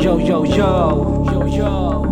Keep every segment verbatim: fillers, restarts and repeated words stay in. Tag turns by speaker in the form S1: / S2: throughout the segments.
S1: Yo, yo, yo, yo, yo.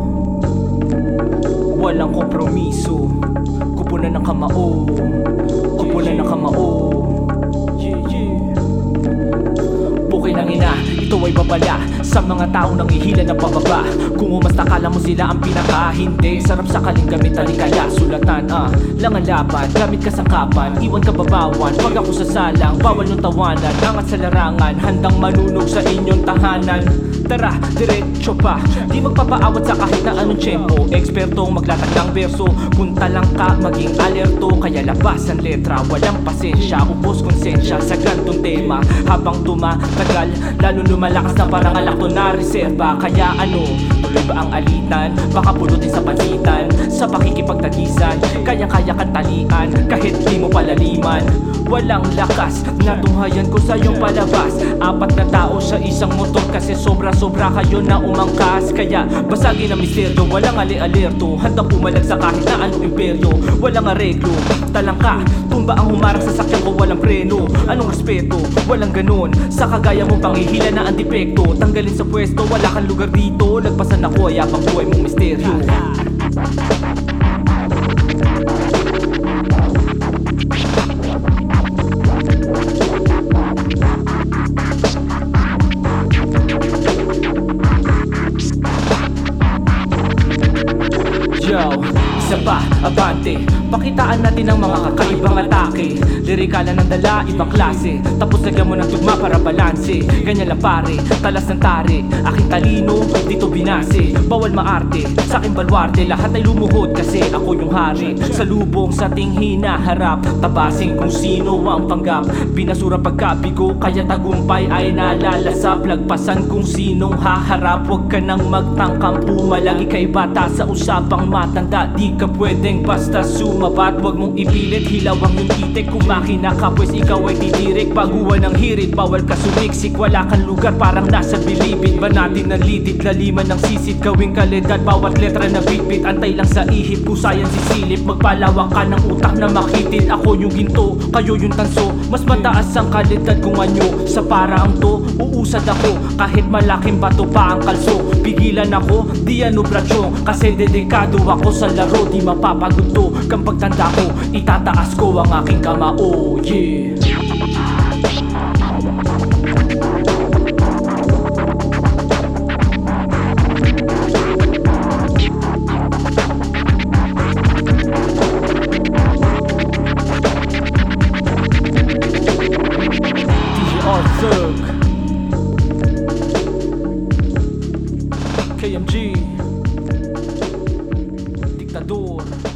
S1: Walang kompromiso, kupunan ng kamao, kupunan ng kamao. Yeah, yeah. Bukay ng ina, ito ay babala sa mga taong nangihila na pababa. Kung umasta kala mo sila ang pinaka, hindi. Sarap sa kaling gamit, talikala, sulatan, ah langan laban, gamit kasangkapan, iwan ka babawan. Pag ako sasalang, bawal yung tawanan. Angat sa larangan, handang manunog sa inyong tahanan. Tara, diretso pa, di magpapaawat sa kahit na anong tiyempo. Ekspertong maglatag ng berso, punta lang ka, maging alerto. Kaya labas ang letra, walang pasensya, ubos konsensya sa gantong tema. Habang tumatagal, lalo lumalakas na parang alak to na reserba. Kaya ano, tuloy ba ang alitan? Baka pulutin sa pansitan, sa pakikipagtagisan. Kaya-kaya kang talian, kahit di mo palaliman. Walang lakas, natunghayan ko sa iyong palabas. Apat na tao sa isang motor kasi sobra-sobra kayo na umangkas. Kaya basagin ang misteryo, walang ali-alerto. Handang pumalag sa kahit na anong imperyo. Walang areglo, talangka, tumba ang humarang sa sakyan ko, walang preno. Anong respeto, walang ganun. Sa kagaya mong pangihila na ang depekto. Tanggalin sa pwesto, wala kang lugar dito. Lagpasan ako, ayapang buhay mong misteryo. Yo, isa pa, abante. Pakitaan natin ang mga kakaibang atake. Lirikala ng dala, ibang klase. Tapos lagyan mo ng tugma para balanse. Ganyan lang pare, talas ng tari. Aking talino, dito binase. Bawal maarte, sa aking balwarte. Lahat ay lumuhod kasi ako yung hari. Sa lubong sa ting hinaharap, tabasin kung sino ang panggap. Binasura pagkabigo, kaya tagumpay ay nalalasap. Lagpasan kung sinong haharap. Huwag ka nang magtangkang pumalag. Ika'y bata sa usapang matanda, di ka pwedeng basta sumabat. Huwag mong ipilit, hilawang yung titik. Kung makina ka, pues ikaw ay titirik. Baguhan ng hirit, bawal ka sumiksik. Wala kang lugar, parang nasa bilibid. Ba natin ng lidit, laliman ng sisit. Gawing kalidad, bawat letra na bitbit. Antay lang sa ihip, kusayan sisilip. Magpalawak ka ng utak na makitid. Ako yung ginto, kayo yung tanso. Mas mataas ang kalidad kung anyo. Sa paraang to, uusad ako. Kahit malaking bato pa ang kalso. Pigilan ako, di ano bratsyo. Kasi dedikado ako sa laro, di mapapagod to. Kang pagtanda ko, itataas ko ang aking kamao, yeah. D J Arthur, K M G, Diktador.